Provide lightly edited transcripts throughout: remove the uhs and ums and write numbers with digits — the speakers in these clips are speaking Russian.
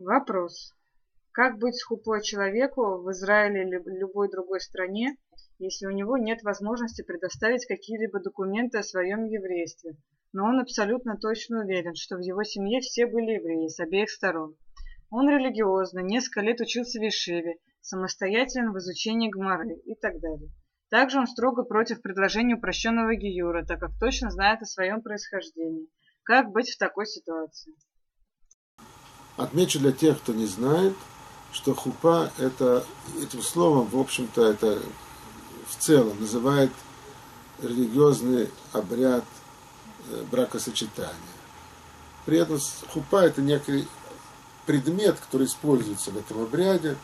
Вопрос. Как быть с хупой человеку в Израиле или в любой другой стране, если у него нет возможности предоставить какие-либо документы о своем еврействе, но он абсолютно точно уверен, что в его семье все были евреи с обеих сторон. Он религиозный, несколько лет учился в Ешиве, самостоятелен в изучении Гмары и так далее. Также он строго против предложения упрощенного гиюра, так как точно знает о своем происхождении. Как быть в такой ситуации? Отмечу для тех, кто не знает, что хупа это, этим словом, в общем-то, это в целом называет религиозный обряд бракосочетания. При этом хупа это некий предмет, который используется в этом обряде.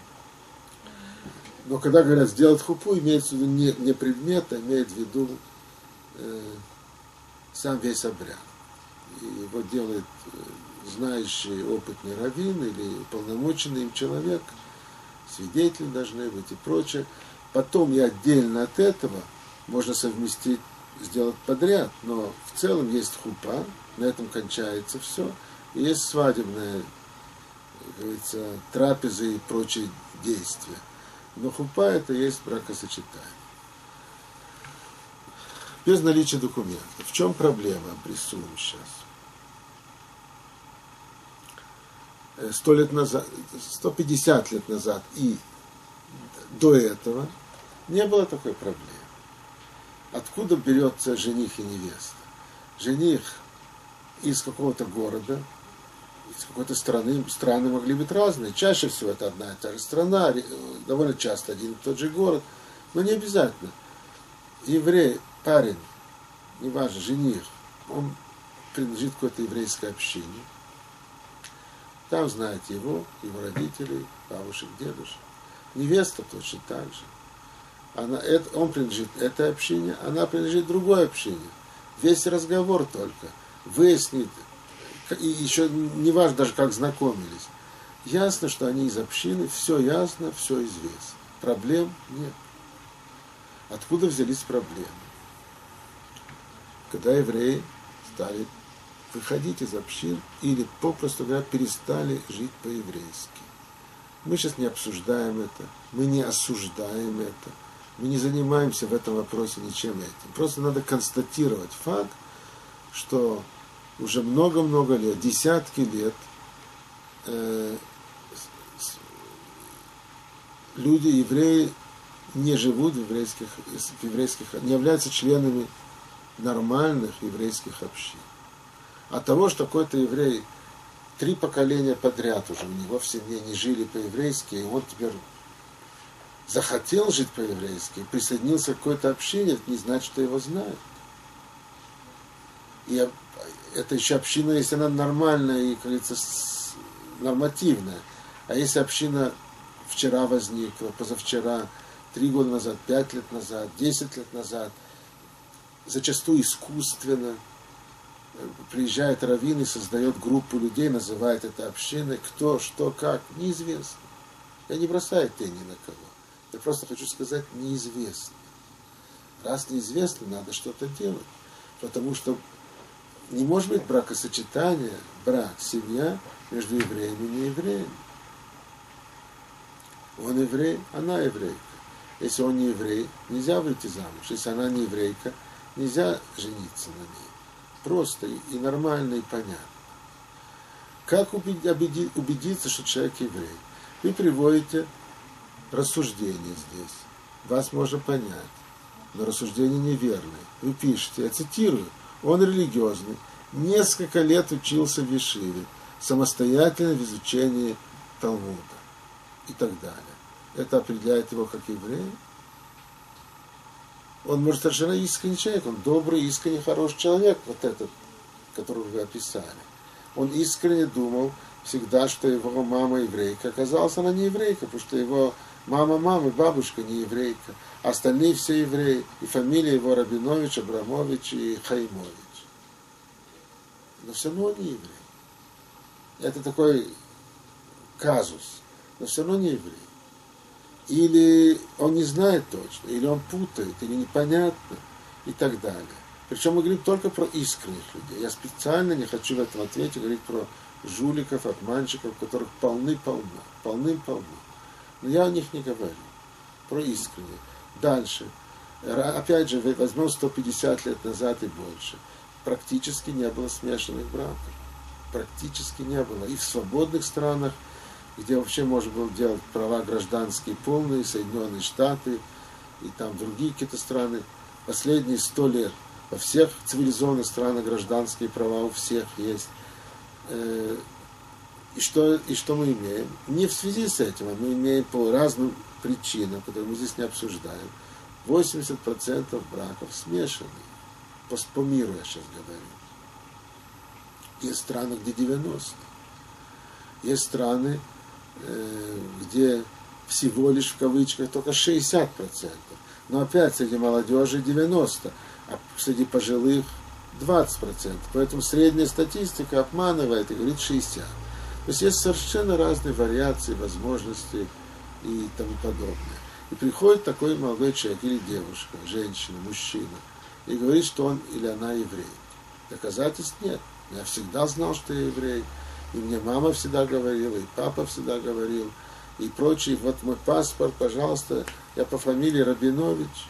Но когда говорят сделать хупу, имеется в виду не предмет, а имеет в виду сам весь обряд. И его делает знающий, опытный раввин или полномоченный им человек, свидетели должны быть и прочее. Потом и отдельно от этого можно совместить, сделать подряд, но в целом есть хупа, на этом кончается все, и есть свадебная, как говорится, трапезы и прочие действия. Но хупа это есть бракосочетание. Без наличия документов. В чем проблема? Обрисуем сейчас. 100 лет назад, 150 лет назад и до этого не было такой проблемы. Откуда берется жених и невеста? Жених из какого-то города, из какой-то страны. Страны могли быть разные. Чаще всего это одна и та же страна, довольно часто один и тот же город, но не обязательно. Еврей, парень, неважно, жених, он принадлежит какой-то еврейской общине. Там знаете его родителей, бабушек, дедушек. Невеста точно так же. Он принадлежит этой общине, она принадлежит другой общине. Весь разговор только выяснит, и еще не важно даже как знакомились. Ясно, что они из общины, все ясно, все известно. Проблем нет. Откуда взялись проблемы? Когда евреи стали выходить из общин или, попросту говоря, перестали жить по-еврейски. Мы сейчас не обсуждаем это, мы не осуждаем это, мы не занимаемся в этом вопросе ничем этим. Просто надо констатировать факт, что уже много-много лет, десятки лет люди, евреи, не живут в еврейских, не являются членами нормальных еврейских общин. От того, что какой-то еврей 3 поколения подряд уже у него в семье не жили по-еврейски, и он теперь захотел жить по-еврейски, присоединился к какой-то общине, это не значит, что его знают. И это еще община, если она нормальная и, как говорится, нормативная. А если община вчера возникла, позавчера, 3 года назад, 5 лет назад, 10 лет назад, зачастую искусственно, приезжает раввин и создает группу людей, называет это общиной, кто, что, как, неизвестно. Я не бросаю тень ни на кого. Я просто хочу сказать, неизвестно. Раз неизвестно, надо что-то делать. Потому что не может быть бракосочетание, брак, семья между евреями и неевреями. Он еврей, она еврейка. Если он не еврей, нельзя выйти замуж. Если она не еврейка, нельзя жениться на ней. Просто и нормально, и понятно. Как убедиться, что человек еврей? Вы приводите рассуждение здесь. Вас можно понять. Но рассуждение неверное. Вы пишете, я цитирую, он религиозный, несколько лет учился в Ешиве, самостоятельно в изучении Талмуда и так далее. Это определяет его как еврея? Он, может, совершенно искренний человек, он добрый, искренний, хороший человек, вот этот, которого вы описали. Он искренне думал всегда, что его мама еврейка. Оказалось, она не еврейка, потому что его мама, бабушка не еврейка. Остальные все евреи, и фамилия его Рабинович, Абрамович и Хаймович. Но все равно он не еврей. Это такой казус, но все равно не еврей. Или он не знает точно, или он путает, или непонятно, и так далее. Причем мы говорим только про искренних людей. Я специально не хочу в этом ответе говорить про жуликов, обманщиков, которых полным-полно. Но я о них не говорю. Про искренне. Дальше. Опять же, возьмем 150 лет назад и больше. Практически не было смешанных браков. Практически не было. И в свободных странах, где вообще можно было делать права гражданские полные, Соединенные Штаты и там другие какие-то страны, последние 100 лет во всех цивилизованных странах гражданские права у всех есть. И что мы имеем? Не в связи с этим, а мы имеем по разным причинам, которые мы здесь не обсуждаем. 80% браков смешанные. По миру я сейчас говорю. Есть страны, где 90%. Есть страны, где всего лишь в кавычках только 60%. Но опять среди молодежи 90%, а среди пожилых 20%. Поэтому средняя статистика обманывает и говорит 60%. То есть есть совершенно разные вариации, возможности и тому подобное. И приходит такой молодой человек или девушка, женщина, мужчина, и говорит, что он или она еврей. Доказательств нет. Я всегда знал, что я еврей. И мне мама всегда говорила, и папа всегда говорил, и прочие. Вот мой паспорт, пожалуйста, я по фамилии Рабинович.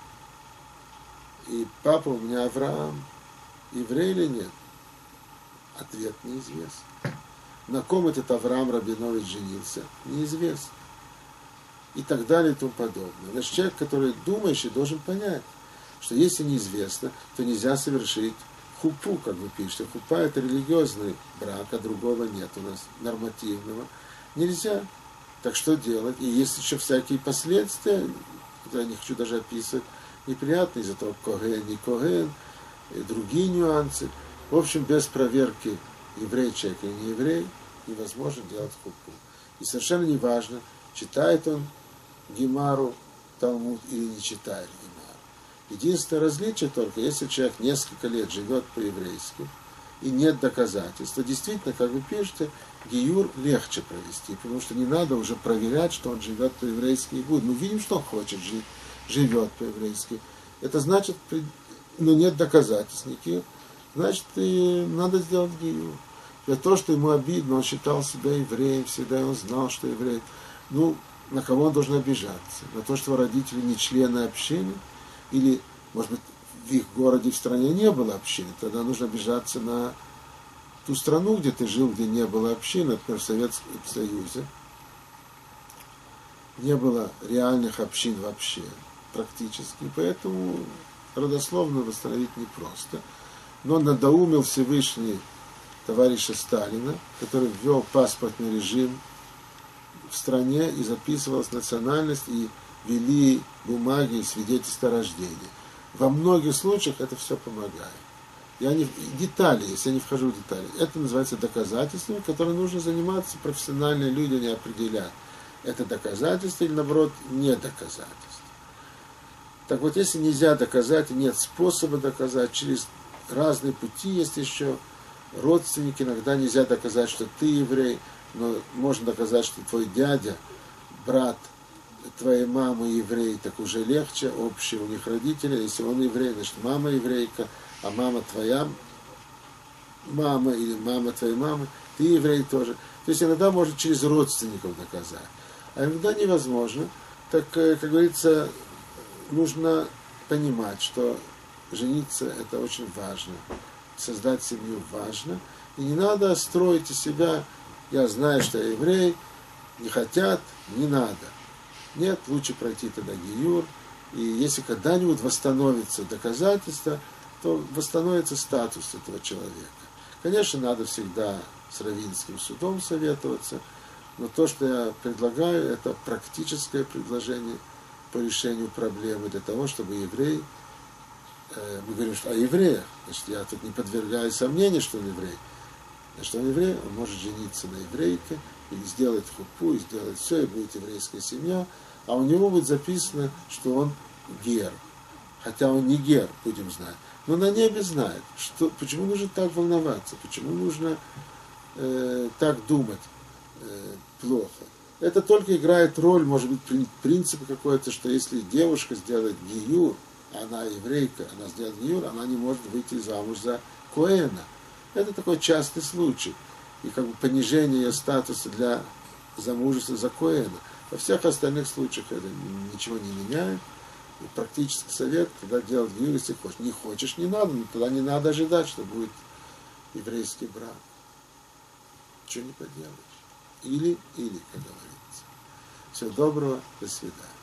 И папа у меня Авраам. Еврей или нет? Ответ неизвестен. На ком этот Авраам Рабинович женился? Неизвестно. И так далее и тому подобное. Значит, человек, который думающий, должен понять, что если неизвестно, то нельзя совершить хупу, как вы пишете. Хупа – это религиозный брак, а другого нет у нас, нормативного. Нельзя. Так что делать? И есть еще всякие последствия, я не хочу даже описывать, неприятные из-за того, коген, не коген, и другие нюансы. В общем, без проверки, еврей человек или не еврей, невозможно делать хупу. И совершенно не важно, читает он Гемару, Талмуд или не читает Гемару. Единственное различие только, если человек несколько лет живет по-еврейски и нет доказательств, то действительно, как вы пишете, гиюр легче провести, потому что не надо уже проверять, что он живет по-еврейски и будет. Мы видим, что он хочет жить, живет по-еврейски. Это значит, но нет доказательств никаких, значит, и надо сделать гиюр. За то, что ему обидно, он считал себя евреем, всегда он знал, что еврей. Ну, на кого он должен обижаться? На то, что родители не члены общины? Или, может быть, в их городе, в стране не было общины? Тогда нужно обижаться на ту страну, где ты жил, где не было общины, например, в Советском Союзе. Не было реальных общин вообще, практически. Поэтому родословно восстановить непросто. Но надоумил Всевышний товарища Сталина, который ввел паспортный режим в стране, и записывалась национальность, и вели бумаги и свидетельства о рождении. Во многих случаях это все помогает. Детали, если я не вхожу в детали, это называется доказательствами, которыми нужно заниматься, профессиональные люди не определяют. Это доказательство или, наоборот, не доказательство. Так вот, если нельзя доказать, и нет способа доказать, через разные пути есть еще родственники, иногда нельзя доказать, что ты еврей, но можно доказать, что твой дядя, брат твоей мамы еврей, так уже легче, общие у них родители. Если он еврей, значит мама еврейка, а мама твоя мама или мама твоей мамы, ты еврей тоже. То есть иногда можно через родственников доказать. А иногда невозможно. Так, как говорится, нужно понимать, что жениться это очень важно. Создать семью важно. И не надо строить из себя, я знаю, что я еврей, не хотят, не надо. Нет, лучше пройти тогда гиюр. И если когда-нибудь восстановится доказательство, то восстановится статус этого человека. Конечно, надо всегда с раввинским судом советоваться, но то, что я предлагаю, это практическое предложение по решению проблемы для того, чтобы еврей, мы говорим, что о евреях, значит, я тут не подвергаю сомнению, что он еврей. Значит, он еврей, он может жениться на еврейке, или сделать хупу, и сделать все, и будет еврейская семья, а у него будет записано, что он гер. Хотя он не гер, будем знать. Но на небе знает, что, почему нужно так волноваться, почему нужно так думать плохо. Это только играет роль, может быть, принцип какой-то, что если девушка сделает гиюр, она еврейка, она сделает гиюр, она не может выйти замуж за коэна. Это такой частый случай. и как бы понижение ее статуса для замужества за коэна. Во всех остальных случаях это ничего не меняет. И практический совет, когда делать гиюр, если хочешь. Не хочешь, не надо, но тогда не надо ожидать, что будет еврейский брак. Ничего не поделаешь. Или, как говорится. Всего доброго, до свидания.